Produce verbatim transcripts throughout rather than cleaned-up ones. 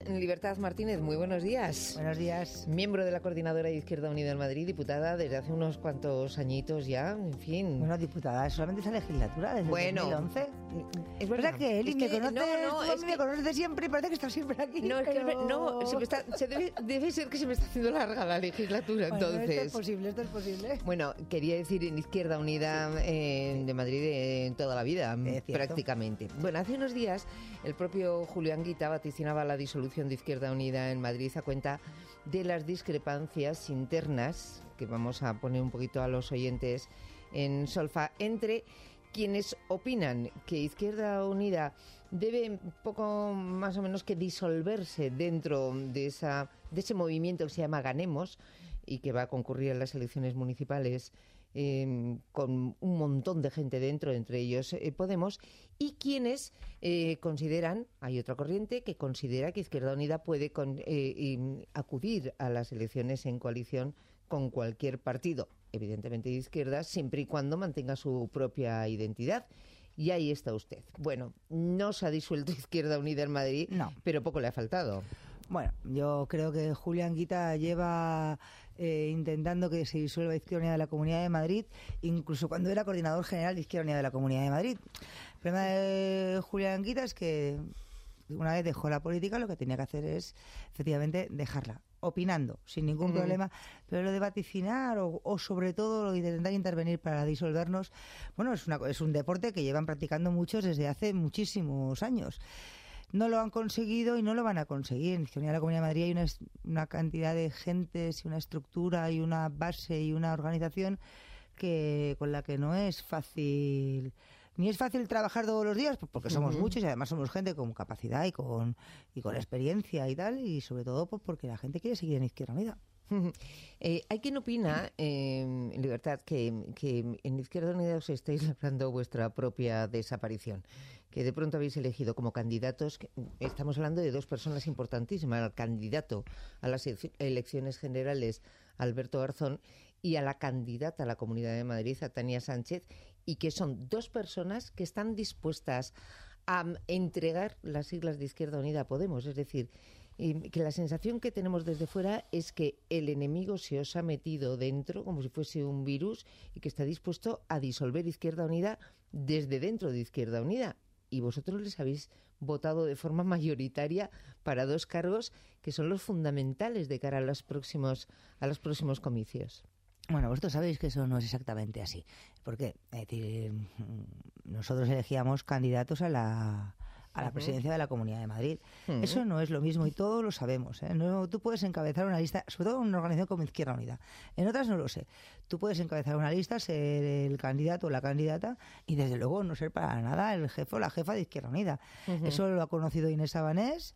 Libertad Martínez, muy buenos días. Buenos días. Miembro de la Coordinadora de Izquierda Unida en Madrid, diputada desde hace unos cuantos añitos ya, en fin. Bueno, diputada, solamente esa legislatura, desde bueno, dos mil once. Es verdad que Eli es me que, conoce, no, no, es me que, conoce de siempre y parece que está siempre aquí. No, pero... es que no, se me está, se debe, debe ser que se me está haciendo larga la legislatura, bueno, entonces. Esto es posible, esto es posible. Bueno, quería decir en Izquierda Unida eh, de Madrid de toda la vida, prácticamente. Bueno, hace unos días el propio Julián Guita vaticinaba la disolución de Izquierda Unida en Madrid a cuenta de las discrepancias internas, que vamos a poner un poquito a los oyentes en solfa, entre quienes opinan que Izquierda Unida debe poco más o menos que disolverse dentro de, esa, de ese movimiento que se llama Ganemos y que va a concurrir en las elecciones municipales eh, con un montón de gente dentro, entre ellos eh, Podemos, y quienes eh, consideran, hay otra corriente que considera que Izquierda Unida puede con, eh, acudir a las elecciones en coalición con cualquier partido, evidentemente de izquierda, siempre y cuando mantenga su propia identidad. Y ahí está usted. Bueno, no se ha disuelto Izquierda Unida en Madrid, no, pero poco le ha faltado. Bueno, yo creo que Julián Guita lleva eh, intentando que se disuelva Izquierda Unida de la Comunidad de Madrid, incluso cuando era coordinador general de Izquierda Unida de la Comunidad de Madrid. El problema de Julián Guita es que una vez dejó la política, lo que tenía que hacer es, efectivamente, dejarla, opinando, sin ningún mm. problema, pero lo de vaticinar o, o sobre todo lo de intentar intervenir para disolvernos, bueno, es, una, es un deporte que llevan practicando muchos desde hace muchísimos años. No lo han conseguido y no lo van a conseguir. En Izquierda Unida de la Comunidad de Madrid hay una, una cantidad de gentes y una estructura y una base y una organización que con la que no es fácil... Ni es fácil trabajar todos los días, porque somos uh-huh. muchos y además somos gente con capacidad y con y con experiencia y tal, y sobre todo pues porque la gente quiere seguir en Izquierda Unida. Eh, hay quien opina, eh, en Libertad, que, que en Izquierda Unida os estáis labrando vuestra propia desaparición, que de pronto habéis elegido como candidatos, que, estamos hablando de dos personas importantísimas, al candidato a las elecciones generales, Alberto Garzón, y a la candidata a la Comunidad de Madrid, a Tania Sánchez, y que son dos personas que están dispuestas a entregar las siglas de Izquierda Unida a Podemos, es decir, que la sensación que tenemos desde fuera es que el enemigo se os ha metido dentro como si fuese un virus y que está dispuesto a disolver Izquierda Unida desde dentro de Izquierda Unida. Y vosotros les habéis votado de forma mayoritaria para dos cargos que son los fundamentales de cara a los próximos, a los próximos comicios. Bueno, vosotros sabéis que eso no es exactamente así. ¿Por qué? Es decir, nosotros elegíamos candidatos a la... a la presidencia de la Comunidad de Madrid. Uh-huh. Eso no es lo mismo y todos lo sabemos, ¿eh? No, tú puedes encabezar una lista, sobre todo en una organización como Izquierda Unida. En otras no lo sé. Tú puedes encabezar una lista, ser el candidato o la candidata y desde luego no ser para nada el jefe o la jefa de Izquierda Unida. Uh-huh. Eso lo ha conocido Inés Sabanés,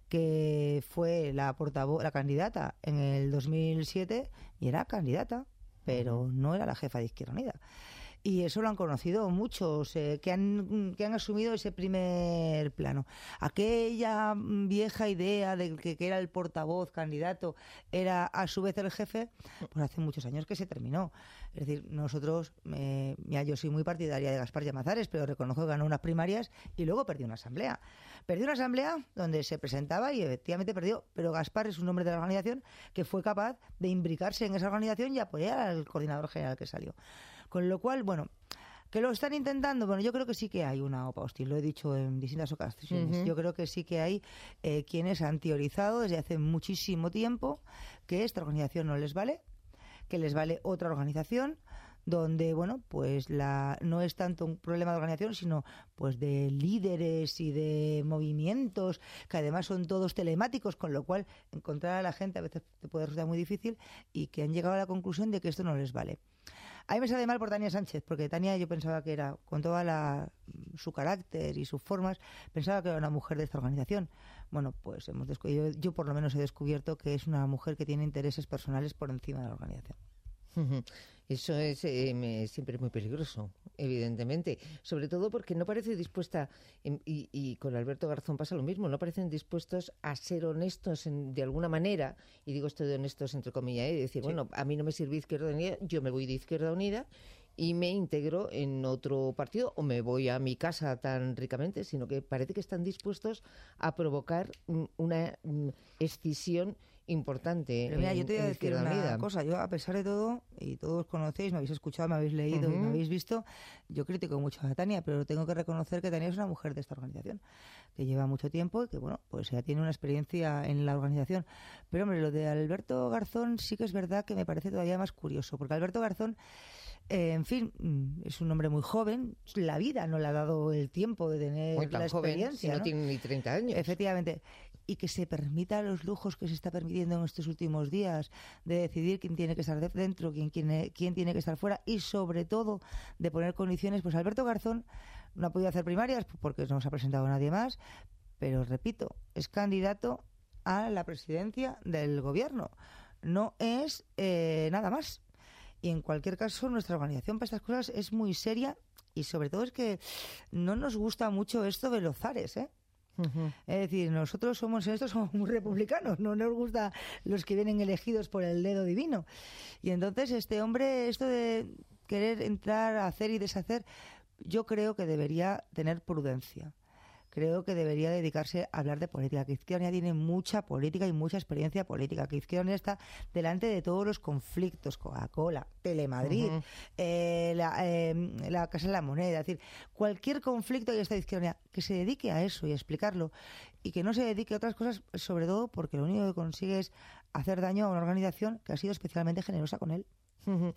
que fue la portavoz, la candidata en el dos mil siete y era candidata, pero uh-huh. no era la jefa de Izquierda Unida. Y eso lo han conocido muchos, eh, que han que han asumido ese primer plano. Aquella vieja idea de que, que era el portavoz, candidato, era a su vez el jefe, pues hace muchos años que se terminó. Es decir, nosotros, eh, mira, yo soy muy partidaria de Gaspar Llamazares, pero reconozco que ganó unas primarias y luego perdió una asamblea. Perdió una asamblea donde se presentaba y efectivamente perdió, pero Gaspar es un hombre de la organización que fue capaz de imbricarse en esa organización y apoyar al coordinador general que salió. Con lo cual, bueno, que lo están intentando, bueno, yo creo que sí que hay una OPA hostil, lo he dicho en distintas ocasiones. Uh-huh. Yo creo que sí que hay eh, quienes han teorizado desde hace muchísimo tiempo que esta organización no les vale, que les vale otra organización donde, bueno, pues la no es tanto un problema de organización, sino pues de líderes y de movimientos, que además son todos telemáticos, con lo cual encontrar a la gente a veces te puede resultar muy difícil, y que han llegado a la conclusión de que esto no les vale. A mí me sale mal por Tania Sánchez, porque Tania yo pensaba que era, con toda la su carácter y sus formas, pensaba que era una mujer de esta organización. Bueno, pues hemos descu- yo, yo por lo menos he descubierto que es una mujer que tiene intereses personales por encima de la organización. Eso es eh, siempre muy peligroso, evidentemente, sobre todo porque no parece dispuesta, y, y con Alberto Garzón pasa lo mismo, no parecen dispuestos a ser honestos en, de alguna manera, y digo esto de honestos entre comillas, y decir, sí. bueno, a mí no me sirve Izquierda Unida, yo me voy de Izquierda Unida y me integro en otro partido o me voy a mi casa tan ricamente, sino que parece que están dispuestos a provocar una escisión importante. Pero mira, en, yo te voy a decir una Unida. cosa. Yo, a pesar de todo, y todos conocéis, me habéis escuchado, me habéis leído, uh-huh. y me habéis visto, yo critico mucho a Tania, pero tengo que reconocer que Tania es una mujer de esta organización, que lleva mucho tiempo y que, bueno, pues ya tiene una experiencia en la organización. Pero, hombre, lo de Alberto Garzón sí que es verdad que me parece todavía más curioso, porque Alberto Garzón, eh, en fin, es un hombre muy joven, la vida no le ha dado el tiempo de tener muy tan la experiencia. Joven, si no, ¿no? tiene ni treinta años. Efectivamente. Y que se permita los lujos que se está permitiendo en estos últimos días, de decidir quién tiene que estar dentro, quién, quién, quién tiene que estar fuera, y sobre todo de poner condiciones. Pues Alberto Garzón no ha podido hacer primarias porque no se ha presentado nadie más, pero repito, es candidato a la presidencia del gobierno, no es eh, nada más. Y en cualquier caso, nuestra organización para estas cosas es muy seria, y sobre todo es que no nos gusta mucho esto de los zares, ¿eh? Uh-huh. Es decir, nosotros somos en esto somos muy republicanos, no nos gusta los que vienen elegidos por el dedo divino. Y entonces este hombre, esto de querer entrar a hacer y deshacer, yo creo que debería tener prudencia. Creo que debería dedicarse a hablar de política, que Izquierda Unida tiene mucha política y mucha experiencia política, que Izquierda Unida está delante de todos los conflictos, Coca-Cola, Telemadrid, uh-huh. eh, la, eh, la Casa de la Moneda, es decir, cualquier conflicto que está Izquierda Unida, que se dedique a eso y a explicarlo, y que no se dedique a otras cosas, sobre todo porque lo único que consigue es hacer daño a una organización que ha sido especialmente generosa con él. Uh-huh.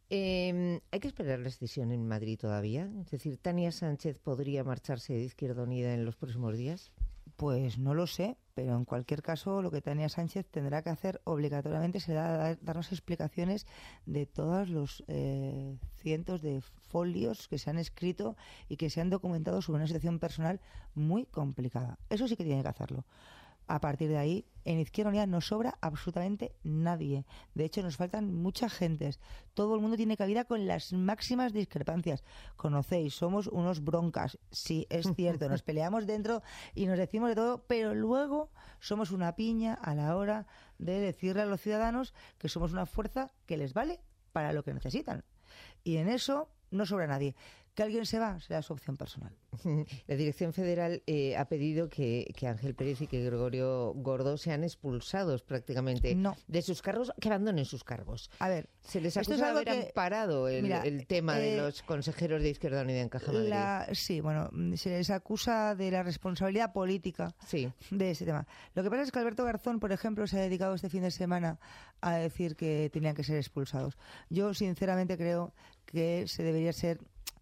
Eh, ¿Hay que esperar la decisión en Madrid todavía? Es decir, ¿Tania Sánchez podría marcharse de Izquierda Unida en los próximos días? Pues no lo sé, pero en cualquier caso lo que Tania Sánchez tendrá que hacer obligatoriamente será dar, darnos explicaciones de todos los eh, cientos de folios que se han escrito y que se han documentado sobre una situación personal muy complicada. Eso sí que tiene que hacerlo. A partir de ahí, en Izquierda Unida nos sobra absolutamente nadie. De hecho, nos faltan muchas gentes. Todo el mundo tiene cabida con las máximas discrepancias. Conocéis, somos unos broncas. Sí, es cierto, nos peleamos dentro y nos decimos de todo, pero luego somos una piña a la hora de decirle a los ciudadanos que somos una fuerza que les vale para lo que necesitan. Y en eso no sobra nadie. Que alguien se va será su opción personal. La Dirección Federal eh, ha pedido que, que Ángel Pérez y que Gregorio Gordo sean expulsados prácticamente no. de sus cargos, que abandonen sus cargos. A ver, se les acusa de haber que, amparado el, mira, el tema eh, de los consejeros de Izquierda Unida en Caja Madrid. La, sí, bueno, se les acusa de la responsabilidad política sí. de ese tema. Lo que pasa es que Alberto Garzón, por ejemplo, se ha dedicado este fin de semana a decir que tenían que ser expulsados. Yo, sinceramente, creo que se debería ser...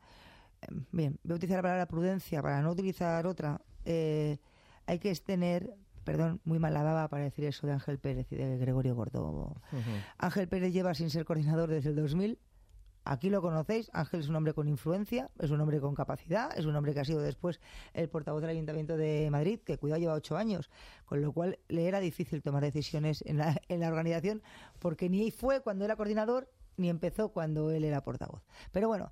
Bien, voy a utilizar la palabra prudencia para no utilizar otra. Eh, hay que tener, perdón, muy mala baba para decir eso de Ángel Pérez y de Gregorio Gordo. Uh-huh. Ángel Pérez lleva sin ser coordinador desde el dos mil. Aquí lo conocéis. Ángel es un hombre con influencia, es un hombre con capacidad, es un hombre que ha sido después el portavoz del Ayuntamiento de Madrid, que cuidado lleva ocho años, con lo cual le era difícil tomar decisiones en la, en la organización, porque ni fue cuando era coordinador ni empezó cuando él era portavoz. Pero bueno,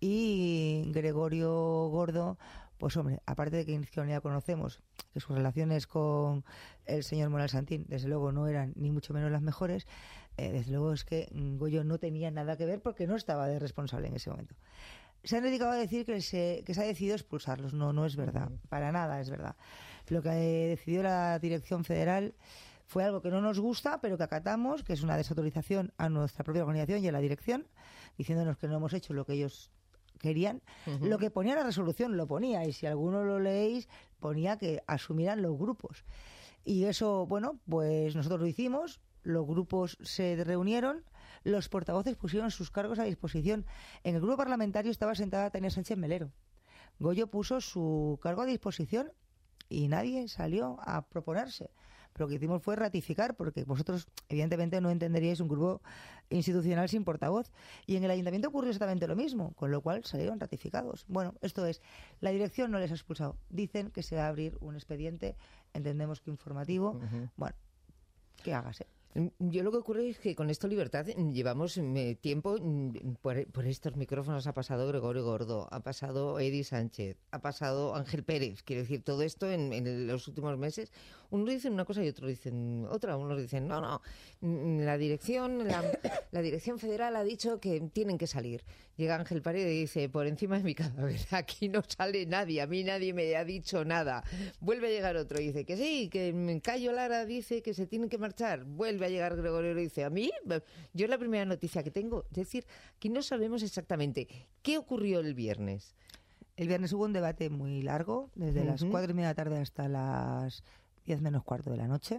y Gregorio Gordo, pues hombre, aparte de que en Izquierda Unida conocemos que sus relaciones con el señor Moral Santín, desde luego no eran ni mucho menos las mejores, eh, desde luego es que Goyo no tenía nada que ver porque no estaba de responsable en ese momento. Se han dedicado a decir que se, que se ha decidido expulsarlos. No, no es verdad. Para nada es verdad. Lo que decidió la Dirección Federal fue algo que no nos gusta, pero que acatamos, que es una desautorización a nuestra propia organización y a la dirección, diciéndonos que no hemos hecho lo que ellos querían. Uh-huh. Lo que ponía la resolución lo ponía, y si alguno lo leéis, ponía que asumieran los grupos. Y eso, bueno, pues nosotros lo hicimos, los grupos se reunieron, los portavoces pusieron sus cargos a disposición. En el grupo parlamentario estaba sentada Tania Sánchez Melero. Goyo puso su cargo a disposición y nadie salió a proponerse. Pero lo que hicimos fue ratificar, porque vosotros evidentemente no entenderíais un grupo institucional sin portavoz. Y en el ayuntamiento ocurrió exactamente lo mismo, con lo cual salieron ratificados. Bueno, esto es, la dirección no les ha expulsado. Dicen que se va a abrir un expediente, entendemos que informativo. Uh-huh. Bueno, que hágase. Yo lo que ocurre es que con esto Libertad llevamos eh, tiempo, por, por estos micrófonos ha pasado Gregorio Gordo, ha pasado Edi Sánchez, ha pasado Ángel Pérez, quiero decir, todo esto en, en los últimos meses. Unos dicen una cosa y otros dicen otra, unos dicen, no, no, la dirección, la, la dirección federal ha dicho que tienen que salir. Llega Ángel Pérez y dice, por encima de mi cadáver, aquí no sale nadie, a mí nadie me ha dicho nada. Vuelve a llegar otro y dice que sí, que Cayo Lara dice que se tienen que marchar. Vuelve a llegar Gregorio y dice, a mí, yo es la primera noticia que tengo. Es decir, aquí no sabemos exactamente qué ocurrió el viernes. El viernes hubo un debate muy largo, desde uh-huh. las cuatro y media de la tarde hasta las diez menos cuarto de la noche.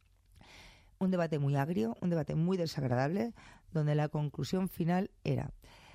Un debate muy agrio, un debate muy desagradable, donde la conclusión final era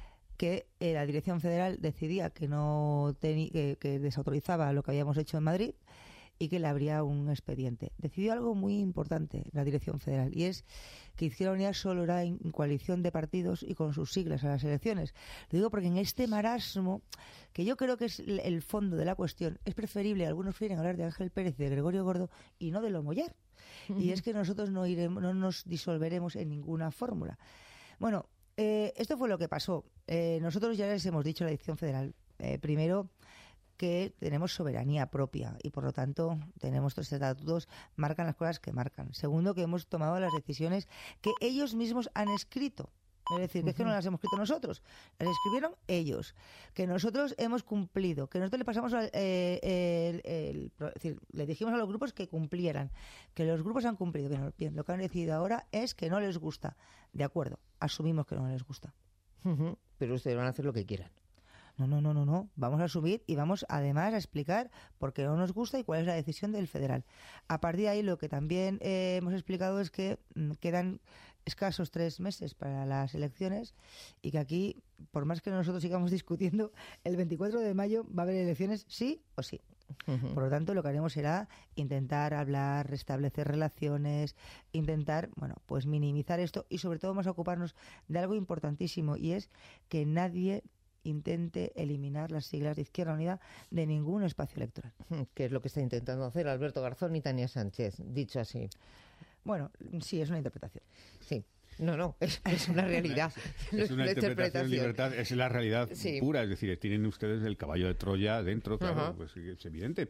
que eh, la Dirección Federal decidía que no teni- que, que desautorizaba lo que habíamos hecho en Madrid y que le habría un expediente. Decidió algo muy importante la Dirección Federal, y es que Izquierda Unida solo irá en coalición de partidos y con sus siglas a las elecciones. Lo digo porque en este marasmo, que yo creo que es el fondo de la cuestión, es preferible, algunos prefieren hablar de Ángel Pérez y de Gregorio Gordo y no de Lomo Llar. Uh-huh. Y es que nosotros no iremos, no nos disolveremos en ninguna fórmula. Bueno, eh, esto fue lo que pasó. Eh, nosotros ya les hemos dicho a la Dirección Federal, eh, primero, que tenemos soberanía propia y por lo tanto tenemos tres estatutos, marcan las cosas que marcan. Segundo, que hemos tomado las decisiones que ellos mismos han escrito. Es decir, que es que no las hemos escrito nosotros, las escribieron ellos, que nosotros hemos cumplido, que nosotros le pasamos al, eh, el, el, el, es decir, le dijimos a los grupos que cumplieran, que los grupos han cumplido. Bien, bien, lo que han decidido ahora es que no les gusta. De acuerdo, asumimos que no les gusta. Uh-huh. Pero ustedes van a hacer lo que quieran. No, no, no, no, no. Vamos a asumir y vamos además a explicar por qué no nos gusta y cuál es la decisión del federal. A partir de ahí, lo que también eh, hemos explicado es que mm, quedan escasos tres meses para las elecciones y que aquí, por más que nosotros sigamos discutiendo, el veinticuatro de mayo va a haber elecciones sí o sí. Uh-huh. Por lo tanto, lo que haremos será intentar hablar, restablecer relaciones, intentar, bueno, pues minimizar esto y sobre todo vamos a ocuparnos de algo importantísimo y es que nadie intente eliminar las siglas de Izquierda Unida de ningún espacio electoral. Que es lo que está intentando hacer Alberto Garzón y Tania Sánchez, dicho así. Bueno, sí, es una interpretación. Sí. No, no, es, es una realidad. Es, es una interpretación, libertad, es la realidad sí. pura, es decir, tienen ustedes el caballo de Troya dentro, claro, uh-huh. pues es evidente.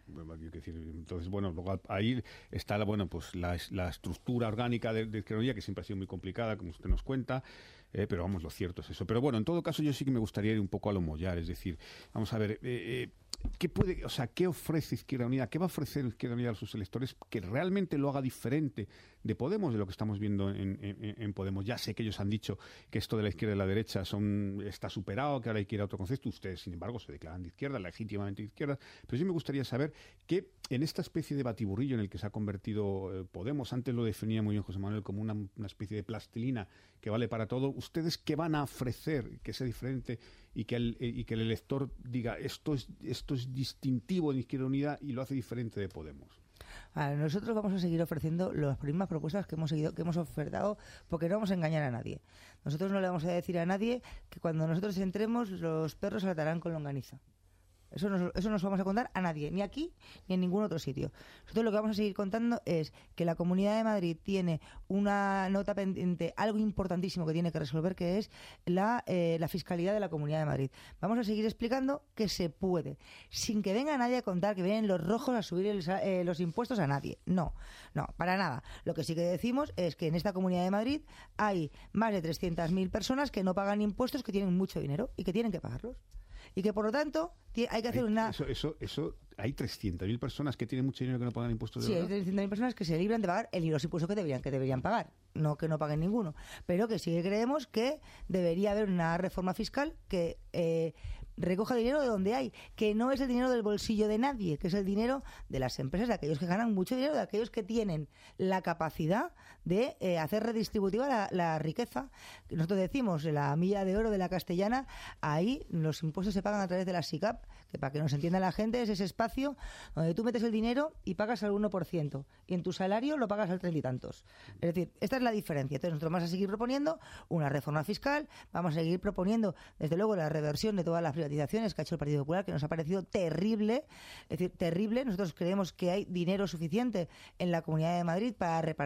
Entonces, bueno, luego ahí está la, bueno, pues la, la estructura orgánica de, de Izquierda Unida, que siempre ha sido muy complicada, como usted nos cuenta. Eh, pero vamos, lo cierto es eso. Pero bueno, en todo caso yo sí que me gustaría ir un poco a Lomo Llar, es decir, vamos a ver, eh, eh, ¿qué puede, o sea, qué ofrece Izquierda Unida? ¿Qué va a ofrecer Izquierda Unida a sus electores que realmente lo haga diferente de Podemos, de lo que estamos viendo en, en, en Podemos? Ya sé que ellos han dicho que esto de la izquierda y la derecha son, está superado, que ahora hay que ir a otro concepto. Ustedes, sin embargo, se declaran de izquierda, legítimamente de izquierda. Pero sí me gustaría saber que en esta especie de batiburrillo en el que se ha convertido eh, Podemos, antes lo definía muy bien José Manuel como una, una especie de plastilina que vale para todo, ¿ustedes qué van a ofrecer que sea diferente y que el, y que el elector diga esto es, esto es distintivo de Izquierda Unida y lo hace diferente de Podemos? Vale, nosotros vamos a seguir ofreciendo las mismas propuestas que hemos seguido, que hemos ofertado, porque no vamos a engañar a nadie. Nosotros no le vamos a decir a nadie que cuando nosotros entremos los perros saltarán con longaniza. Eso no, eso no nos vamos a contar a nadie, ni aquí ni en ningún otro sitio. Nosotros lo que vamos a seguir contando es que la Comunidad de Madrid tiene una nota pendiente, algo importantísimo que tiene que resolver, que es la, eh, la fiscalidad de la Comunidad de Madrid. Vamos a seguir explicando que se puede, sin que venga nadie a contar que vienen los rojos a subir el, eh, los impuestos a nadie. No, no, para nada. Lo que sí que decimos es que en esta Comunidad de Madrid hay más de trescientas mil personas que no pagan impuestos, que tienen mucho dinero y que tienen que pagarlos. Y que, por lo tanto, hay que hacer hay, una... Eso, eso, eso, hay trescientas mil personas que tienen mucho dinero que no pagan impuestos de Sí, verdad. hay trescientas mil personas que se libran de pagar el, los impuestos que deberían, que deberían pagar. No que no paguen ninguno. Pero que sí que creemos que debería haber una reforma fiscal que... Eh, recoja dinero de donde hay, que no es el dinero del bolsillo de nadie, que es el dinero de las empresas, de aquellos que ganan mucho dinero, de aquellos que tienen la capacidad de eh, hacer redistributiva la, la riqueza. Nosotros decimos, la milla de oro de la Castellana, ahí los impuestos se pagan a través de la SICAP, que para que nos entienda la gente es ese espacio donde tú metes el dinero y pagas al uno por ciento, y en tu salario lo pagas al treinta y tantos. Es decir, esta es la diferencia. Entonces nosotros vamos a seguir proponiendo una reforma fiscal, vamos a seguir proponiendo, desde luego, la reversión de todas las privatizaciones que ha hecho el Partido Popular, que nos ha parecido terrible, es decir, terrible. Nosotros creemos que hay dinero suficiente en la Comunidad de Madrid para repartir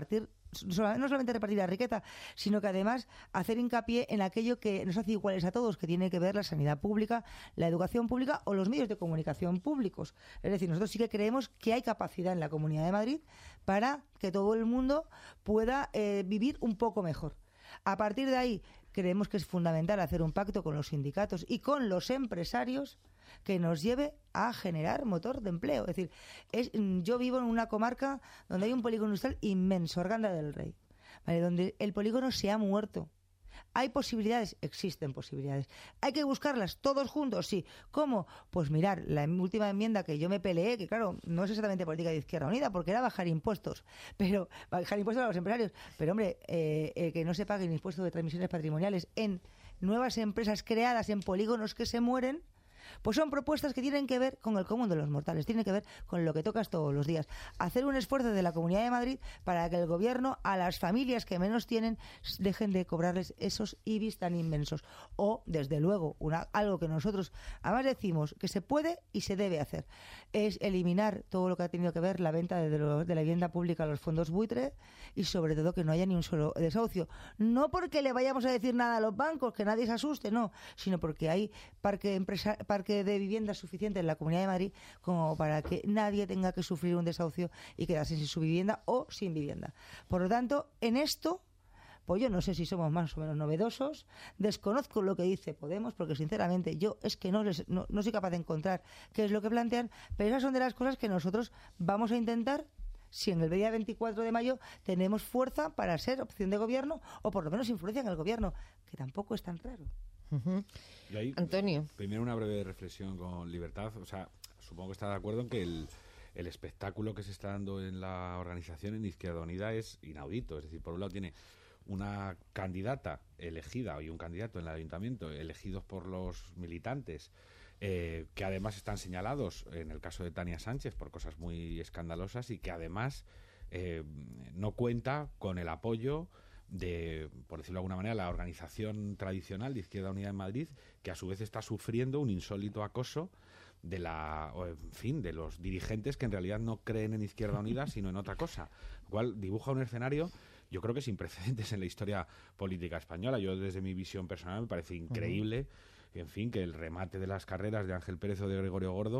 no solamente repartir la riqueza, sino que además hacer hincapié en aquello que nos hace iguales a todos, que tiene que ver la sanidad pública, la educación pública o los medios de comunicación públicos. Es decir, nosotros sí que creemos que hay capacidad en la Comunidad de Madrid para que todo el mundo pueda eh, vivir un poco mejor. A partir de ahí, creemos que es fundamental hacer un pacto con los sindicatos y con los empresarios que nos lleve a generar motor de empleo. Es decir, es, yo vivo en una comarca donde hay un polígono industrial inmenso, Arganda del Rey, ¿vale? Donde el polígono se ha muerto. ¿Hay posibilidades? Existen posibilidades. ¿Hay que buscarlas todos juntos? Sí. ¿Cómo? Pues mirar, la última enmienda que yo me peleé, que claro, no es exactamente política de Izquierda Unida, porque era bajar impuestos, pero bajar impuestos a los empresarios. Pero hombre, eh, eh, que no se paguen impuestos de transmisiones patrimoniales en nuevas empresas creadas en polígonos que se mueren, pues son propuestas que tienen que ver con el común de los mortales, tienen que ver con lo que tocas todos los días. Hacer un esfuerzo de la Comunidad de Madrid para que el gobierno a las familias que menos tienen dejen de cobrarles esos I B I S tan inmensos. O, desde luego, una, algo que nosotros además decimos que se puede y se debe hacer, es eliminar todo lo que ha tenido que ver la venta de, de, lo, de la vivienda pública a los fondos buitre y sobre todo que no haya ni un solo desahucio. No porque le vayamos a decir nada a los bancos, que nadie se asuste, no, sino porque hay parque empresarial, parque de vivienda suficiente en la Comunidad de Madrid como para que nadie tenga que sufrir un desahucio y quedarse sin su vivienda o sin vivienda. Por lo tanto, en esto, pues yo no sé si somos más o menos novedosos, desconozco lo que dice Podemos, porque sinceramente yo es que no, les, no, no soy capaz de encontrar qué es lo que plantean, pero esas son de las cosas que nosotros vamos a intentar, si en el día veinticuatro de mayo tenemos fuerza para ser opción de gobierno o por lo menos influencia en el gobierno, que tampoco es tan raro. Uh-huh. Y ahí, Antonio. Primero una breve reflexión con Libertad. O sea, supongo que está de acuerdo en que el, el espectáculo que se está dando en la organización en Izquierda Unida es inaudito. Es decir, por un lado tiene una candidata elegida y un candidato en el ayuntamiento elegidos por los militantes, eh, que además están señalados, en el caso de Tania Sánchez, por cosas muy escandalosas y que además eh, no cuenta con el apoyo de, por decirlo de alguna manera, la organización tradicional de Izquierda Unida en Madrid, que a su vez está sufriendo un insólito acoso de la, o en fin, de los dirigentes que en realidad no creen en Izquierda Unida sino en otra cosa, lo cual dibuja un escenario, yo creo que sin precedentes en la historia política española. Yo, desde mi visión personal, me parece increíble, uh-huh. en fin, que el remate de las carreras de Ángel Pérez o de Gregorio Gordo,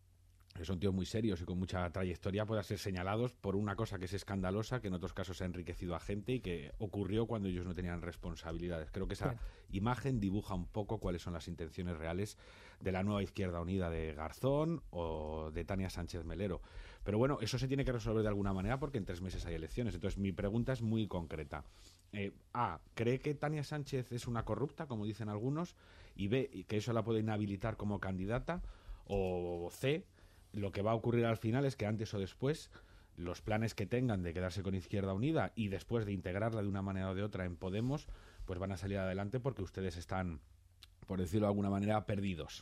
que son tíos muy serios y con mucha trayectoria, puedan ser señalados por una cosa que es escandalosa, que en otros casos ha enriquecido a gente y que ocurrió cuando ellos no tenían responsabilidades. Creo que esa claro. imagen dibuja un poco cuáles son las intenciones reales de la nueva Izquierda Unida de Garzón o de Tania Sánchez Melero. Pero bueno, eso se tiene que resolver de alguna manera porque en tres meses hay elecciones. Entonces mi pregunta es muy concreta. Eh, A, ¿cree que Tania Sánchez es una corrupta, como dicen algunos? Y B, que eso la puede inhabilitar como candidata. O C, lo que va a ocurrir al final es que antes o después los planes que tengan de quedarse con Izquierda Unida y después de integrarla de una manera o de otra en Podemos, pues van a salir adelante porque ustedes están, por decirlo de alguna manera, perdidos.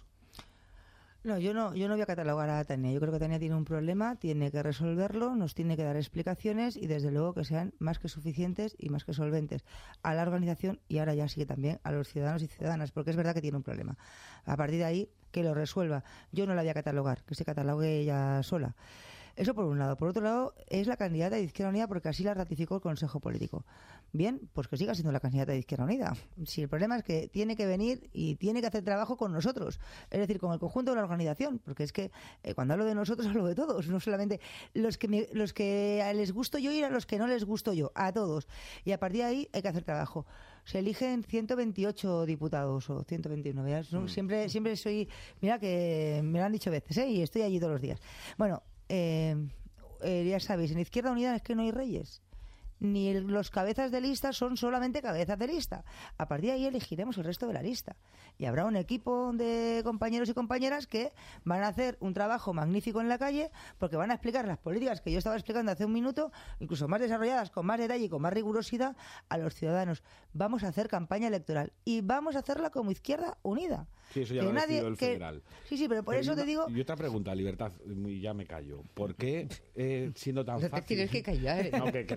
No, yo no, yo no voy a catalogar a Tania. Yo creo que Tania tiene un problema, tiene que resolverlo, nos tiene que dar explicaciones y desde luego que sean más que suficientes y más que solventes a la organización y ahora ya sí que también a los ciudadanos y ciudadanas, porque es verdad que tiene un problema. A partir de ahí, que lo resuelva. Yo no la voy a catalogar, que se catalogue ella sola. Eso por un lado. Por otro lado, es la candidata de Izquierda Unida porque así la ratificó el Consejo Político. Bien, pues que siga siendo la candidata de Izquierda Unida. Si el problema es que tiene que venir y tiene que hacer trabajo con nosotros, es decir, con el conjunto de la organización, porque es que eh, cuando hablo de nosotros hablo de todos, no solamente los que me, los que les gusto yo y a los que no les gusto yo, a todos. Y a partir de ahí hay que hacer trabajo. Se eligen ciento veintiocho diputados o ciento veintiuno. ¿Veas? Mm. Siempre, siempre soy... Mira que me lo han dicho veces, ¿eh? Y estoy allí todos los días. Bueno, eh, eh, ya sabéis, en Izquierda Unida es que no hay reyes. Ni el, los cabezas de lista son solamente cabezas de lista. A partir de ahí elegiremos el resto de la lista. Y habrá un equipo de compañeros y compañeras que van a hacer un trabajo magnífico en la calle porque van a explicar las políticas que yo estaba explicando hace un minuto, incluso más desarrolladas, con más detalle y con más rigurosidad a los ciudadanos. Vamos a hacer campaña electoral y vamos a hacerla como Izquierda Unida. Sí, eso ya que lo ha decidido el que, federal. Sí, sí, pero por pero eso una, te digo... Y otra pregunta, Libertad, y ya me callo. ¿Por qué, eh, siendo tan no fácil... te tienes que callar. No, que querrán preguntar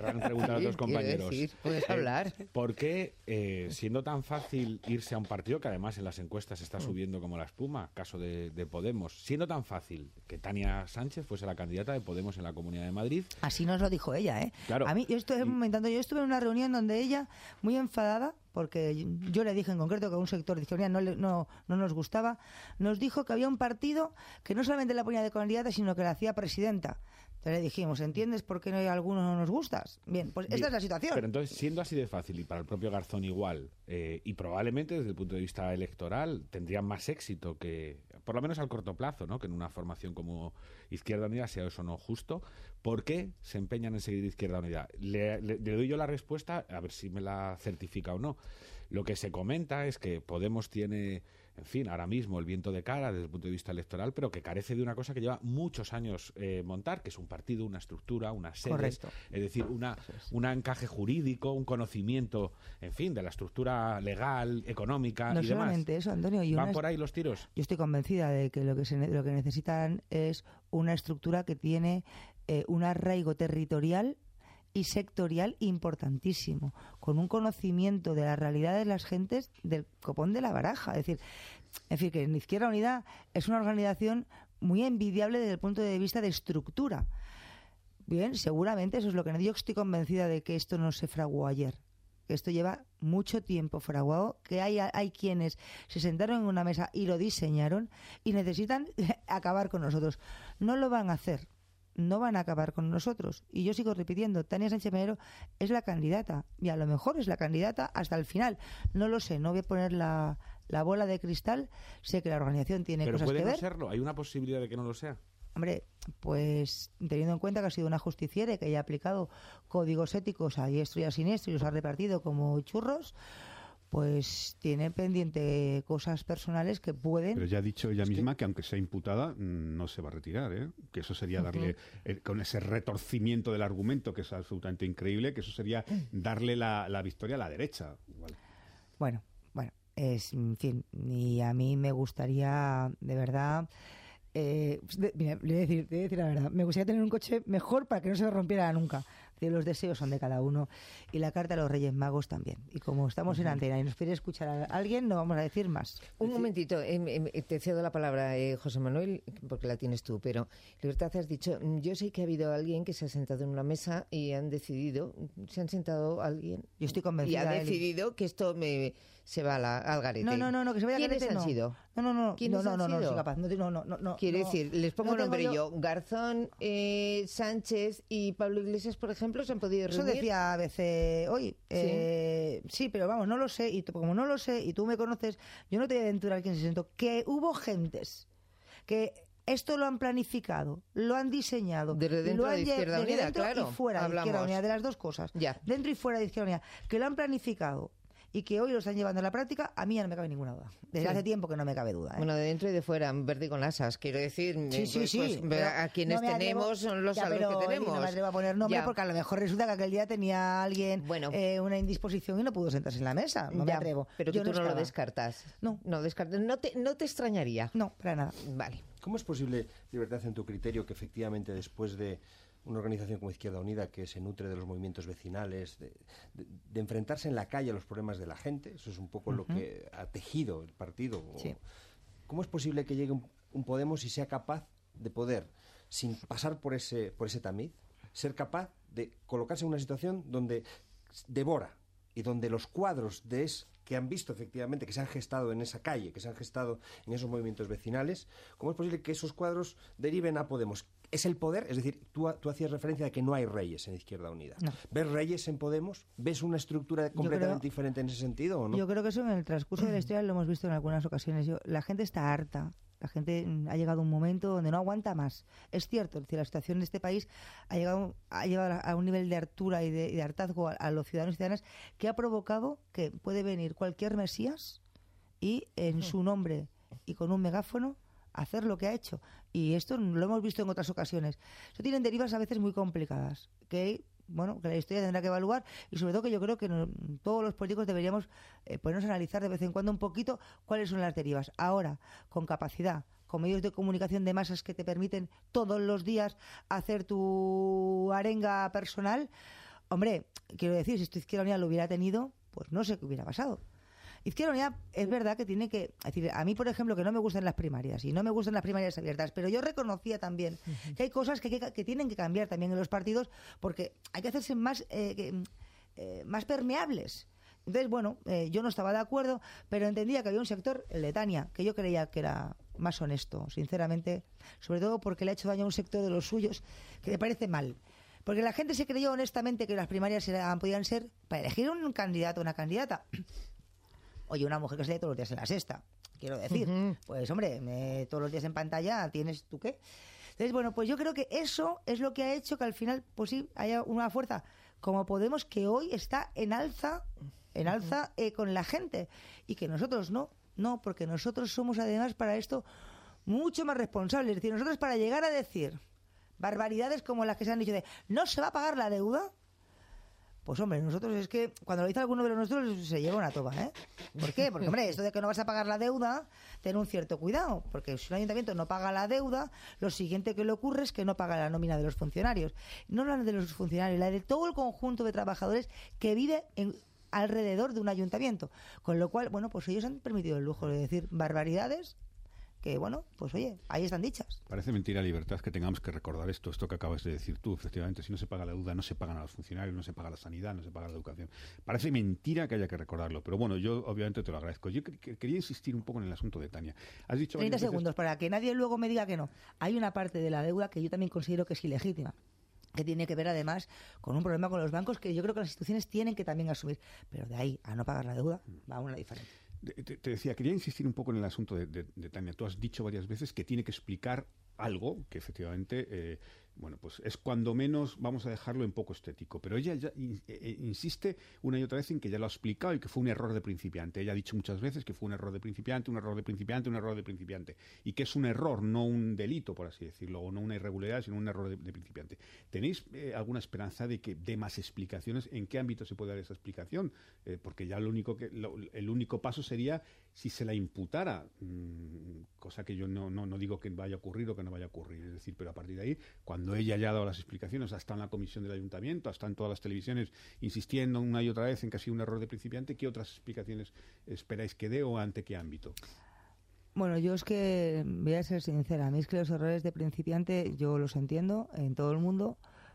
preguntar a otros compañeros. Decir, puedes eh, hablar. ¿Por qué, eh, siendo tan fácil irse a un partido, que además en las encuestas está subiendo como la espuma, caso de, de Podemos, siendo tan fácil que Tania Sánchez fuese la candidata de Podemos en la Comunidad de Madrid? Así nos lo dijo ella, ¿eh? Claro. A mí, yo estoy comentando, yo estuve en una reunión donde ella, muy enfadada, porque yo le dije en concreto que a un sector de Izquierda Unida no, no, no nos gustaba, nos dijo que había un partido que no solamente la ponía de candidata, sino que la hacía presidenta. Entonces le dijimos, ¿entiendes por qué no hay algunos no nos gustas? Bien, pues esta Bien, es la situación. Pero entonces, siendo así de fácil, y para el propio Garzón igual, eh, y probablemente desde el punto de vista electoral tendrían más éxito que, por lo menos al corto plazo, ¿no? Que en una formación como Izquierda Unida sea eso no justo, ¿por qué se empeñan en seguir Izquierda Unida? Le, le, le doy yo la respuesta, a ver si me la certifica o no. Lo que se comenta es que Podemos tiene, en fin, ahora mismo el viento de cara desde el punto de vista electoral, pero que carece de una cosa que lleva muchos años eh, montar, que es un partido, una estructura, unas sedes, Correcto. Es decir, una, un encaje jurídico, un conocimiento, en fin, de la estructura legal, económica no y demás. No solamente eso, Antonio. Y ¿Van una... por ahí los tiros? Yo estoy convencida de que lo que, se, lo que necesitan es una estructura que tiene eh, un arraigo territorial y sectorial importantísimo, con un conocimiento de la realidad de las gentes del copón de la baraja. Es decir, en fin, que en Izquierda Unida es una organización muy envidiable desde el punto de vista de estructura. Bien, seguramente eso es lo que yo estoy convencida de que esto no se fraguó ayer. Que esto lleva mucho tiempo fraguado, que hay, hay quienes se sentaron en una mesa y lo diseñaron y necesitan acabar con nosotros. No lo van a hacer. No van a acabar con nosotros. Y yo sigo repitiendo, Tania Sánchez Melero es la candidata, y a lo mejor es la candidata hasta el final. No lo sé, no voy a poner la, la bola de cristal, sé que la organización tiene Pero cosas que ver. ¿puede no serlo? ¿Hay una posibilidad de que no lo sea? Hombre, pues teniendo en cuenta que ha sido una justiciera que haya aplicado códigos éticos a diestro y a siniestro y los ha repartido como churros, pues tiene pendiente cosas personales que pueden... Pero ya ha dicho ella misma que aunque sea imputada, no se va a retirar, ¿eh? Que eso sería darle, eh, con ese retorcimiento del argumento, que es absolutamente increíble, que eso sería darle la, la victoria a la derecha. Igual. Bueno, bueno, es, en fin, y a mí me gustaría, de verdad... Eh, de, mira, le voy a decir, le voy a decir la verdad, me gustaría tener un coche mejor para que no se me rompiera nunca. Los deseos son de cada uno y la carta a los Reyes Magos también. Y como estamos uh-huh. en antena y nos pide escuchar a alguien, no vamos a decir más. Un decir... momentito, eh, eh, te cedo la palabra, eh, José Manuel, porque la tienes tú, pero Libertad, has dicho, yo sé que ha habido alguien que se ha sentado en una mesa y han decidido, se han sentado alguien yo estoy convencida, y ha decidido que esto me se va a la, al garete. No, no, no, no, que se vaya al garete. ¿Quiénes han no. sido? No, no, no, ¿Quiénes no, no, han no, sido? no, soy capaz. No, no, no, no, Quiero no, decir, les pongo no un nombre yo... yo. Garzón, eh, Sánchez y Pablo Iglesias, por ejemplo, se han podido reunir. Eso decía a veces hoy. Eh, sí. sí, pero vamos, no lo sé. Y como no lo sé y tú me conoces, yo no te voy a aventurar quién se sentó. Que hubo gentes que esto lo han planificado, lo han diseñado. Desde dentro lo han de Izquierda desde Unida, dentro claro. y fuera Hablamos. de Izquierda Unida, de las dos cosas. Ya. Dentro y fuera de Izquierda Unida. Que lo han planificado y que hoy lo están llevando a la práctica, a mí ya no me cabe ninguna duda. Desde sí. hace tiempo que no me cabe duda. ¿eh? Bueno, de dentro y de fuera, verde con asas, quiero decir. Sí, sí, pues, sí. Pues, a quienes no tenemos atrevo, son los ya, a los pero, que tenemos. No me atrevo a poner nombre ya. porque a lo mejor resulta que aquel día tenía alguien bueno. eh, una indisposición y no pudo sentarse en la mesa. No ya, me atrevo. Pero Yo que tú no, no lo descartas. No. No, descartas. No, te, no te extrañaría. No, para nada. Vale. ¿Cómo es posible, Libertad, en tu criterio, que efectivamente después de una organización como Izquierda Unida, que se nutre de los movimientos vecinales, de, de, de enfrentarse en la calle a los problemas de la gente, eso es un poco uh-huh. lo que ha tejido el partido, sí. ¿cómo es posible que llegue un, un Podemos y sea capaz de poder, sin pasar por ese, por ese tamiz, ser capaz de colocarse en una situación donde devora y donde los cuadros de es que han visto efectivamente que se han gestado en esa calle, que se han gestado en esos movimientos vecinales, ¿cómo es posible que esos cuadros deriven a Podemos? ¿Es el poder? Es decir, tú, tú hacías referencia a que no hay reyes en Izquierda Unida. No. ¿Ves reyes en Podemos? ¿Ves una estructura completamente creo, diferente en ese sentido o no? Yo creo que eso en el transcurso de la historia lo hemos visto en algunas ocasiones. Yo, la gente está harta. La gente ha llegado a un momento donde no aguanta más. Es cierto, es decir, la situación de este país ha llegado, ha llegado a un nivel de hartura y de, de hartazgo a, a los ciudadanos y ciudadanas que ha provocado que puede venir cualquier mesías y en su nombre y con un megáfono hacer lo que ha hecho. Y esto lo hemos visto en otras ocasiones. Eso tienen derivas a veces muy complicadas, que bueno, que la historia tendrá que evaluar y sobre todo que yo creo que no, todos los políticos deberíamos eh, ponernos a analizar de vez en cuando un poquito cuáles son las derivas. Ahora, con capacidad, con medios de comunicación de masas que te permiten todos los días hacer tu arenga personal, Hombre, quiero decir, si esto Izquierda Unida lo hubiera tenido, pues no sé qué hubiera pasado. Izquierda Unida es verdad que tiene que... Es decir, a mí, por ejemplo, que no me gustan las primarias y no me gustan las primarias abiertas, pero yo reconocía también uh-huh. que hay cosas que, que, que tienen que cambiar también en los partidos porque hay que hacerse más, eh, que, eh, más permeables. Entonces, bueno, eh, yo no estaba de acuerdo, pero entendía que había un sector, el de Tania, que yo creía que era más honesto, sinceramente, sobre todo porque le ha hecho daño a un sector de los suyos que me parece mal. Porque la gente se creyó honestamente que las primarias eran, podían ser para elegir un candidato o una candidata. Oye, una mujer que sale todos los días en la sexta, quiero decir, uh-huh. pues hombre, me, todos los días en pantalla tienes tú qué. Entonces, bueno, pues yo creo que eso es lo que ha hecho que al final, pues sí, haya una fuerza como Podemos que hoy está en alza, en alza uh-huh. eh, con la gente y que nosotros no, no, porque nosotros somos además para esto mucho más responsables. Es decir, nosotros para llegar a decir barbaridades como las que se han dicho de no se va a pagar la deuda. Pues hombre, nosotros es que cuando lo dice alguno de los nuestros se lleva una toba, ¿eh? ¿Por qué? Porque, hombre, esto de que no vas a pagar la deuda, ten un cierto cuidado, porque si un ayuntamiento no paga la deuda, lo siguiente que le ocurre es que no paga la nómina de los funcionarios. No la de los funcionarios, la de todo el conjunto de trabajadores que vive en, alrededor de un ayuntamiento. Con lo cual, bueno, pues ellos han permitido el lujo de decir barbaridades que, bueno, pues oye, ahí están dichas. Parece mentira, Libertad, que tengamos que recordar esto, esto que acabas de decir tú. Efectivamente, si no se paga la deuda, no se pagan a los funcionarios, no se paga la sanidad, no se paga la educación. Parece mentira que haya que recordarlo, pero bueno, yo obviamente te lo agradezco. Yo quería insistir un poco en el asunto de Tania. Has dicho treinta segundos, veces... para que nadie luego me diga que no. Hay una parte de la deuda que yo también considero que es ilegítima, que tiene que ver además con un problema con los bancos que yo creo que las instituciones tienen que también asumir. Pero de ahí a no pagar la deuda va una diferencia. Te, te decía, quería insistir un poco en el asunto de, de, de Tania. Tú has dicho varias veces que tiene que explicar algo que efectivamente, eh, bueno, pues es cuando menos, vamos a dejarlo en poco estético. Pero ella ya in, eh, insiste una y otra vez en que ya lo ha explicado y que fue un error de principiante. Ella ha dicho muchas veces que fue un error de principiante, un error de principiante, un error de principiante. Y que es un error, no un delito, por así decirlo, o no una irregularidad, sino un error de, de principiante. ¿Tenéis eh, alguna esperanza de que dé más explicaciones? ¿En qué ámbito se puede dar esa explicación? Eh, porque ya lo único que lo, el único paso sería si se la imputara, mmm, cosa que yo no, no, no digo que vaya a ocurrir o que no vaya a ocurrir. Es decir, pero a partir de ahí, cuando ella ya ha dado las explicaciones, hasta en la comisión del ayuntamiento, hasta en todas las televisiones, insistiendo una y otra vez en que ha sido un error de principiante, ¿qué otras explicaciones esperáis que dé o ante qué ámbito? Bueno, yo es que voy a ser sincera, a mí es que los errores de principiante yo los entiendo en todo el mundo,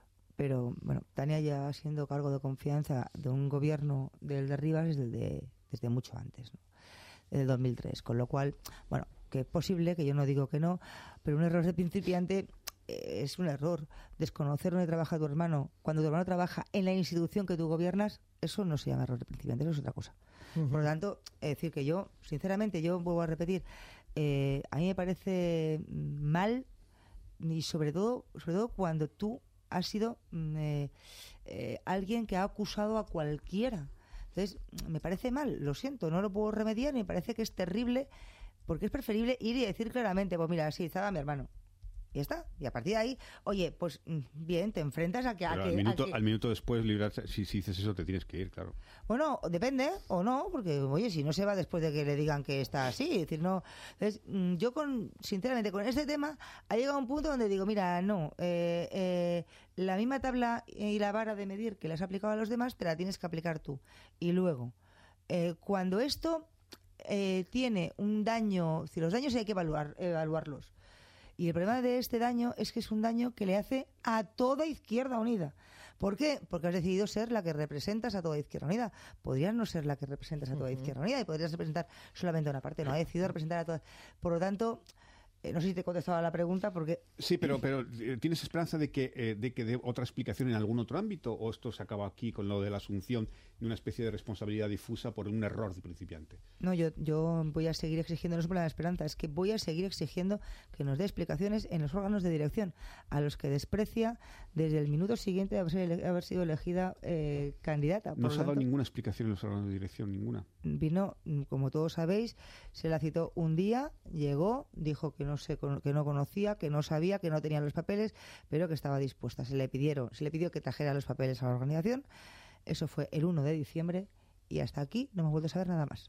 pero bueno, Tania ya siendo cargo de confianza de un gobierno del de Rivas desde, de, desde mucho antes, ¿no? Desde el dos mil tres, con lo cual, bueno, que es posible, que yo no digo que no, pero un error de principiante eh, es un error. Desconocer dónde trabaja tu hermano cuando tu hermano trabaja en la institución que tú gobiernas, eso no se llama error de principiante, eso es otra cosa. Uh-huh. Por lo tanto, es decir que yo, sinceramente, yo vuelvo a repetir, eh, a mí me parece mal, y sobre todo, sobre todo cuando tú has sido eh, eh, alguien que ha acusado a cualquiera. Entonces, me parece mal, lo siento, no lo puedo remediar, me parece que es terrible, porque es preferible ir y decir claramente, pues mira, sí, estaba mi hermano. Y ya está. Y a partir de ahí, oye, pues bien, te enfrentas a que... A Pero que al, minuto, a que... al minuto después, librar, si, si dices eso, te tienes que ir, claro. Bueno, depende, o no, porque, oye, si no se va después de que le digan que está así, es decir, no... Entonces, yo, con sinceramente, con este tema, ha llegado un punto donde digo, mira, no, eh, eh, la misma tabla y la vara de medir que le has aplicado a los demás, te la tienes que aplicar tú. Y luego, eh, cuando esto eh, tiene un daño, si los daños hay que evaluar, evaluarlos. Y el problema de este daño es que es un daño que le hace a toda Izquierda Unida. ¿Por qué? Porque has decidido ser la que representas a toda Izquierda Unida. Podrías no ser la que representas a toda uh-huh. Izquierda Unida y podrías representar solamente a una parte. No, ha decidido representar a todas. Por lo tanto, eh, no sé si te he contestado a la pregunta porque... Sí, pero, pero ¿tienes esperanza de que, eh, de que dé otra explicación en algún otro ámbito? ¿O esto se acaba aquí con lo de la asunción de una especie de responsabilidad difusa por un error de principiante? No, yo, yo voy a seguir exigiendo, no es por la esperanza, es que voy a seguir exigiendo que nos dé explicaciones en los órganos de dirección, a los que desprecia desde el minuto siguiente de haber, ele- haber sido elegida eh, candidata. No se ha dado ninguna explicación en los órganos de dirección, ninguna. Vino, como todos sabéis, se la citó un día, llegó, dijo que no, se, que no conocía, que no sabía, que no tenía los papeles, pero que estaba dispuesta. Se le pidieron, se le pidió que trajera los papeles a la organización. Eso fue el uno de diciembre y hasta aquí no hemos vuelto a saber nada más.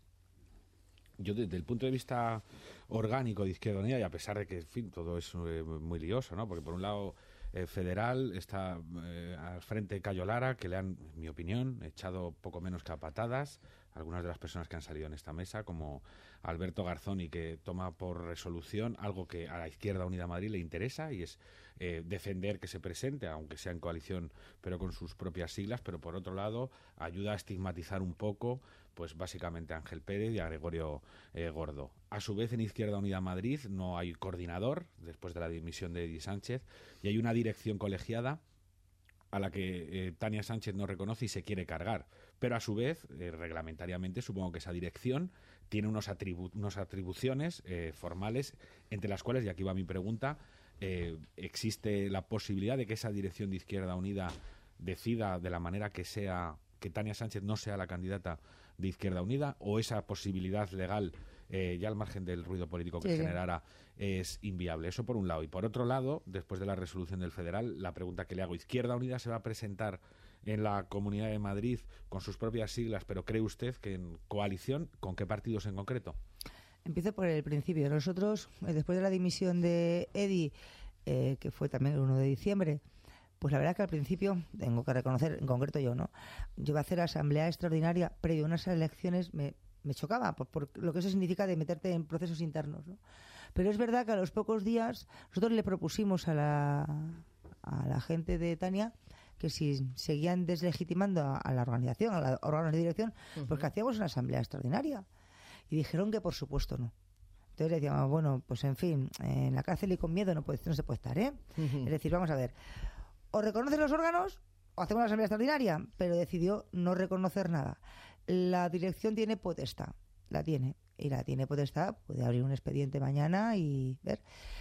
Yo desde el punto de vista orgánico de Izquierda Unida, y a pesar de que, en fin, todo es eh, muy lioso, ¿no? Porque por un lado eh, federal. Está eh, al frente Cayo Lara, que le han, en mi opinión, echado poco menos que a patadas algunas de las personas que han salido en esta mesa, como Alberto Garzoni, que toma por resolución algo que a la Izquierda Unida Madrid le interesa, y es eh, defender que se presente, aunque sea en coalición, pero con sus propias siglas, pero por otro lado ayuda a estigmatizar un poco, pues básicamente a Ángel Pérez y a Gregorio eh, Gordo. A su vez, en Izquierda Unida Madrid no hay coordinador, después de la dimisión de Edi Sánchez, y hay una dirección colegiada a la que eh, Tania Sánchez no reconoce y se quiere cargar. Pero a su vez, eh, reglamentariamente, supongo que esa dirección tiene unos atribu- unas atribuciones eh, formales, entre las cuales, y aquí va mi pregunta, eh, existe la posibilidad de que esa dirección de Izquierda Unida decida de la manera que sea, que Tania Sánchez no sea la candidata de Izquierda Unida, o esa posibilidad legal, eh, ya al margen del ruido político que sí, generara, es inviable. Eso por un lado. Y por otro lado, después de la resolución del federal, la pregunta que le hago: ¿Izquierda Unida se va a presentar en la Comunidad de Madrid con sus propias siglas, pero cree usted que en coalición, con qué partidos en concreto? Empiezo por el principio. Nosotros, después de la dimisión de Edi, eh, que fue también el uno de diciembre, pues la verdad que al principio, tengo que reconocer, en concreto yo, ¿no? Yo iba a hacer asamblea extraordinaria previo a unas elecciones, me, me chocaba por, por lo que eso significa de meterte en procesos internos, ¿no? Pero es verdad que a los pocos días nosotros le propusimos a la, a la gente de Tania que si seguían deslegitimando a, a la organización, a los órganos de dirección, uh-huh. pues que hacíamos una asamblea extraordinaria. Y dijeron que por supuesto no. Entonces le decíamos, bueno, pues en fin, en la cárcel y con miedo no, puede, no se puede estar, ¿eh? Uh-huh. Es decir, vamos a ver, o reconoces los órganos o hacemos una asamblea extraordinaria, pero decidió no reconocer nada. La dirección tiene potestad, la tiene, y la tiene potestad, puede abrir un expediente mañana y ver.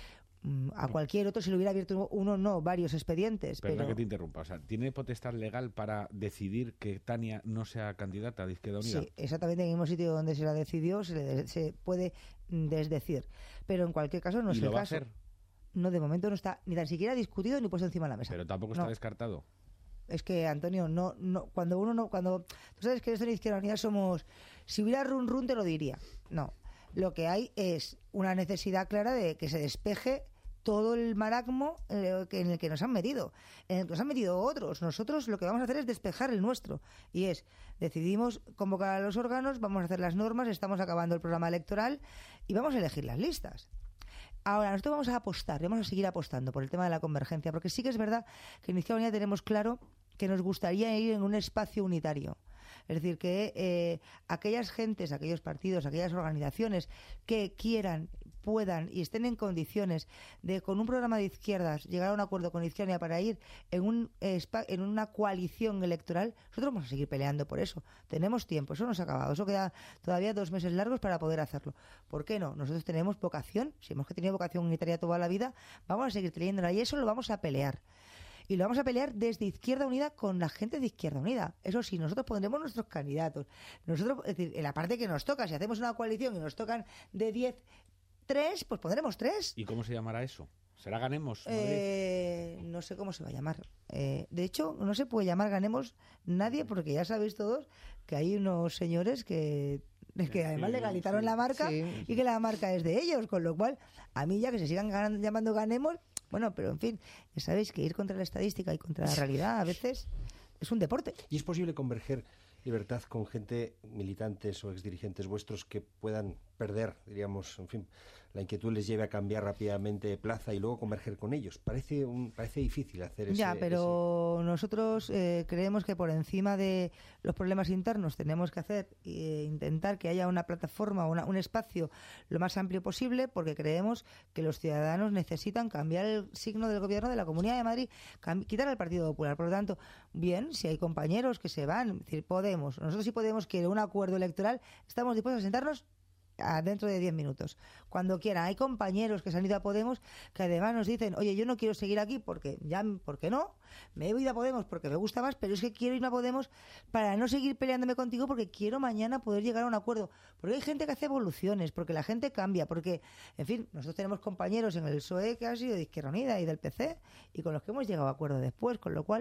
A cualquier otro, si lo hubiera abierto uno, no, varios expedientes. Perdona pero... que te interrumpa. O sea, ¿tiene potestad legal para decidir que Tania no sea candidata de Izquierda Unida? Sí, exactamente, en el mismo sitio donde se la decidió se, le, se puede desdecir. Pero en cualquier caso no es ¿Y lo el va caso. a hacer? No, de momento no está ni tan siquiera discutido ni puesto encima de la mesa. Pero tampoco está no. descartado. Es que, Antonio, no, no, cuando uno no, cuando tú sabes que esto en Izquierda Unida somos, si hubiera run run te lo diría. No, lo que hay es una necesidad clara de que se despeje todo el marasmo en el que nos han metido, en el que nos han metido otros. Nosotros lo que vamos a hacer es despejar el nuestro, y es, decidimos convocar a los órganos, vamos a hacer las normas, estamos acabando el programa electoral y vamos a elegir las listas. Ahora, nosotros vamos a apostar, vamos a seguir apostando por el tema de la convergencia, porque sí que es verdad que en Izquierda Unida tenemos claro que nos gustaría ir en un espacio unitario. Es decir, que eh, aquellas gentes, aquellos partidos, aquellas organizaciones que quieran, puedan y estén en condiciones de, con un programa de izquierdas, llegar a un acuerdo con Izquierda Unida para ir en, un, eh, en una coalición electoral, nosotros vamos a seguir peleando por eso. Tenemos tiempo, eso no se ha acabado, eso queda todavía dos meses largos para poder hacerlo. ¿Por qué no? Nosotros tenemos vocación, si hemos tenido vocación unitaria toda la vida, vamos a seguir teniéndola, y eso lo vamos a pelear. Y lo vamos a pelear desde Izquierda Unida con la gente de Izquierda Unida. Eso sí, nosotros pondremos nuestros candidatos. Nosotros, es decir, en la parte que nos toca, si hacemos una coalición y nos tocan de diez, tres, pues pondremos tres. ¿Y cómo se llamará eso? ¿Será Ganemos Madrid? Eh, no sé cómo se va a llamar. Eh, de hecho, no se puede llamar Ganemos nadie, porque ya sabéis todos que hay unos señores que... que además sí, legalizaron sí, la marca sí, y que la marca es de ellos, con lo cual a mí ya que se sigan ganando, llamando Ganemos, bueno, pero en fin, ya sabéis que ir contra la estadística y contra la realidad a veces es un deporte. ¿Y es posible converger, Libertad, con gente, militantes o exdirigentes vuestros, que puedan perder, diríamos, en fin, la inquietud les lleve a cambiar rápidamente de plaza y luego converger con ellos? Parece un, parece difícil hacer eso. Ya, pero ese... nosotros eh, creemos que por encima de los problemas internos tenemos que hacer e intentar que haya una plataforma, una, un espacio lo más amplio posible, porque creemos que los ciudadanos necesitan cambiar el signo del gobierno de la Comunidad de Madrid, quitar al Partido Popular. Por lo tanto, bien, si hay compañeros que se van, es decir, Podemos, nosotros sí Podemos quiere un acuerdo electoral, estamos dispuestos a sentarnos dentro de diez minutos, cuando quieran. Hay compañeros que se han ido a Podemos que además nos dicen, oye, yo no quiero seguir aquí porque ya, ¿por qué no? Me he ido a Podemos porque me gusta más, pero es que quiero ir a Podemos para no seguir peleándome contigo, porque quiero mañana poder llegar a un acuerdo. Porque hay gente que hace evoluciones, porque la gente cambia, porque, en fin, nosotros tenemos compañeros en el P S O E que han sido de Izquierda Unida y del P C, y con los que hemos llegado a acuerdo después, con lo cual,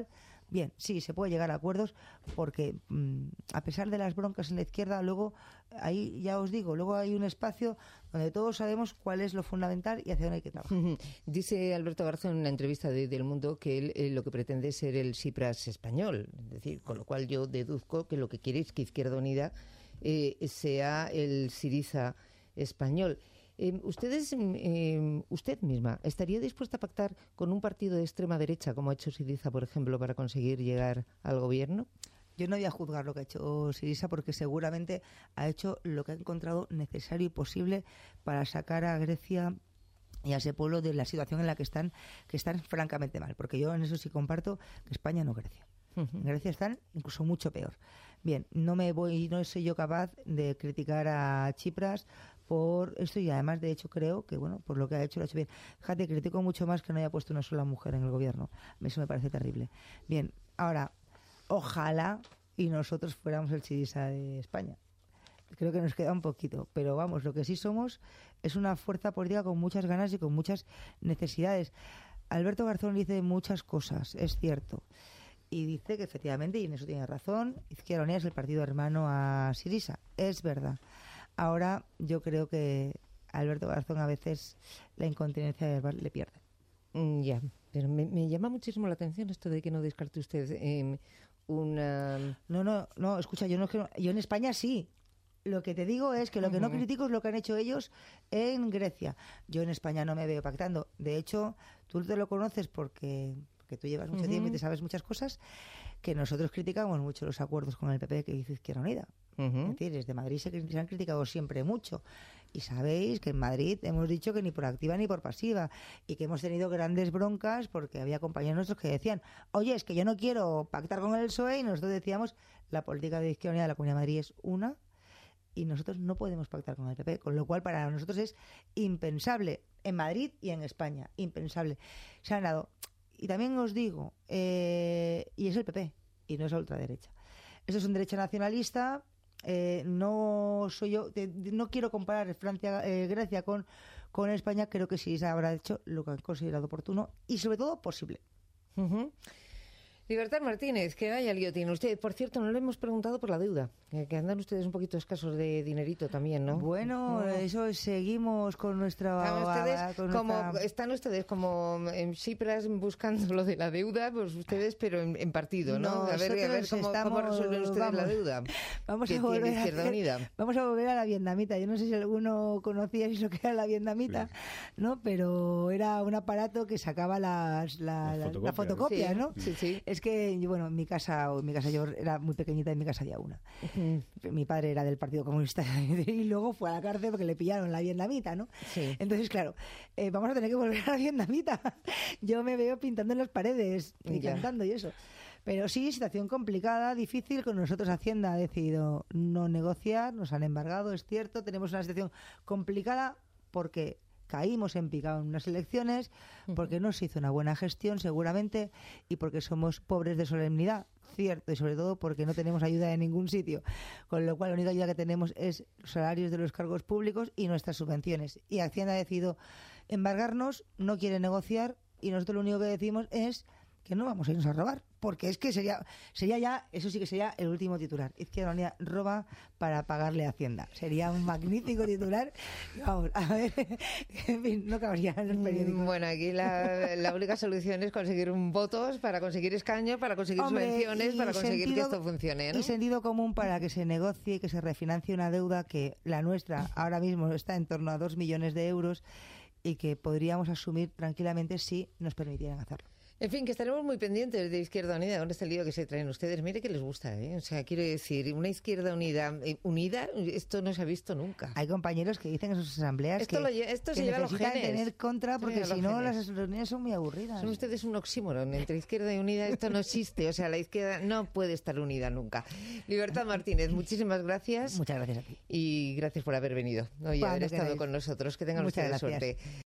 Bien, sí, se puede llegar a acuerdos porque mmm, a pesar de las broncas en la izquierda, luego, ahí ya os digo, luego hay un espacio donde todos sabemos cuál es lo fundamental y hacia dónde hay que trabajar. Dice Alberto Garzón en una entrevista de, del Mundo que él eh, lo que pretende es ser el Tsipras español, es decir, con lo cual yo deduzco que lo que quiere es que Izquierda Unida eh, sea el Syriza español. Eh, ustedes, eh, usted misma, ¿estaría dispuesta a pactar con un partido de extrema derecha, como ha hecho Syriza, por ejemplo, para conseguir llegar al gobierno? Yo no voy a juzgar lo que ha hecho Syriza porque seguramente ha hecho lo que ha encontrado necesario y posible para sacar a Grecia y a ese pueblo de la situación en la que están, que están francamente mal. Porque yo en eso sí comparto que España no Grecia. Uh-huh. En Grecia están incluso mucho peor. Bien, no me voy, no soy yo capaz de criticar a Tsipras por esto y además de hecho creo que bueno, por lo que ha hecho lo ha hecho bien. Fíjate, critico mucho más que no haya puesto una sola mujer en el gobierno. Eso me parece terrible. Bien, ahora, ojalá y nosotros fuéramos el Syriza de España. Creo que nos queda un poquito, pero vamos, lo que sí somos es una fuerza política con muchas ganas y con muchas necesidades. Alberto Garzón dice muchas cosas, es cierto. Y dice que efectivamente, y en eso tiene razón, Izquierda Unida es el partido hermano a Syriza. Es verdad. Ahora yo creo que a Alberto Garzón a veces la incontinencia verbal le pierde. Mm, ya, pero me, me llama muchísimo la atención esto de que no descarte usted eh, una... No, no, no, escucha, yo no yo en España sí. Lo que te digo es que lo que no critico es lo que han hecho ellos en Grecia. Yo en España no me veo pactando. De hecho, tú te lo conoces porque, porque tú llevas mucho uh-huh. tiempo y te sabes muchas cosas, que nosotros criticamos mucho los acuerdos con el P P que hizo Izquierda Unida. Uh-huh. Es decir, desde Madrid se, se han criticado siempre mucho. Y sabéis que en Madrid hemos dicho que ni por activa ni por pasiva. Y que hemos tenido grandes broncas porque había compañeros nuestros que decían, oye, es que yo no quiero pactar con el P S O E. Y nosotros decíamos, la política de Izquierda Unida de la Comunidad de Madrid es una... y nosotros no podemos pactar con el P P, con lo cual para nosotros es impensable en Madrid y en España, impensable. Se han dado, y también os digo, eh, y es el P P, y no es la ultraderecha. Esto es un derecha nacionalista, eh, no soy yo, te, no quiero comparar Francia, eh, Grecia con, con España, creo que sí se habrá hecho lo que han considerado oportuno y sobre todo posible. Uh-huh. Libertad Martínez, que vaya lío tiene usted. Por cierto, no le hemos preguntado por la deuda, que andan ustedes un poquito escasos de dinerito también, ¿no? Bueno, no. Eso seguimos con nuestra... Están ustedes, con como, nuestra... están ustedes como en Tsipras buscando lo de la deuda, pues ustedes, pero en, en partido, ¿no? A ver, a ver cómo, estamos, cómo resuelven ustedes vamos, la deuda vamos que a volver tiene Izquierda a hacer, Unida. Vamos a volver a la vietnamita. Yo no sé si alguno conocía eso que era la vietnamita, sí. ¿no? Pero era un aparato que sacaba las, la, la, fotocopia, la fotocopia, sí, ¿no? Sí, sí. Es que, bueno, en mi casa, en mi casa yo era muy pequeñita, en mi casa había una. Uh-huh. Mi padre era del Partido Comunista y luego fue a la cárcel porque le pillaron la vietnamita, ¿no? Sí. Entonces, claro, eh, vamos a tener que volver a la vietnamita. Yo me veo pintando en las paredes y ya. cantando y eso. Pero sí, situación complicada, difícil. Con nosotros Hacienda ha decidido no negociar, nos han embargado, es cierto. Tenemos una situación complicada porque caímos en picado en unas elecciones, porque no se hizo una buena gestión seguramente y porque somos pobres de solemnidad, cierto, y sobre todo porque no tenemos ayuda de ningún sitio, con lo cual la única ayuda que tenemos es los salarios de los cargos públicos y nuestras subvenciones. Y Hacienda ha decidido embargarnos, no quiere negociar y nosotros lo único que decimos es que no vamos a irnos a robar, porque es que sería sería ya, eso sí que sería el último titular. Izquierda Unida roba para pagarle a Hacienda. Sería un magnífico titular. Vamos, a ver, en fin, no cabría en los periódicos. Bueno, aquí la, la única solución es conseguir un votos, para conseguir escaños, para conseguir Hombre, subvenciones, para conseguir sentido, que esto funcione, ¿no? Y sentido común para que se negocie y que se refinancie una deuda que la nuestra ahora mismo está en torno a dos millones de euros y que podríamos asumir tranquilamente si nos permitieran hacerlo. En fin, que estaremos muy pendientes de Izquierda Unida con este lío que se traen ustedes. Mire que les gusta, ¿eh? O sea, quiero decir, una Izquierda Unida eh, unida, esto no se ha visto nunca. Hay compañeros que dicen en sus asambleas esto que, lo, esto que se necesitan lleva a los genes. tener contra porque si no genes. Las reuniones son muy aburridas. Son ustedes un oxímoron. Entre Izquierda y Unida esto no existe. O sea, la izquierda no puede estar unida nunca. Libertad Martínez, muchísimas gracias. Muchas gracias a ti. Y gracias por haber venido, ¿no? Y haber estado queráis. Con nosotros. Que tengan Muchas ustedes gracias. Suerte.